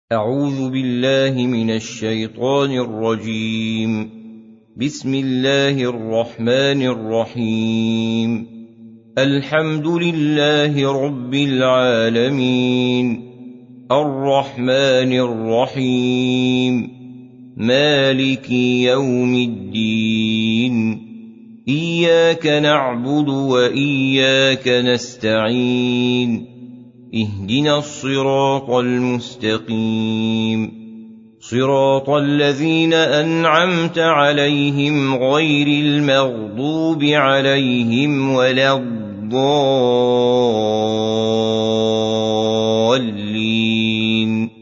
أعوذ بالله من الشيطان الرجيم. بسم الله الرحمن الرحيم. الحمد لله رب العالمين، الرحمن الرحيم، مالك يوم الدين، إياك نعبد وإياك نستعين، اهدنا الصراط المستقيم، صراط الذين أنعمت عليهم غير المغضوب عليهم ولا الضالين.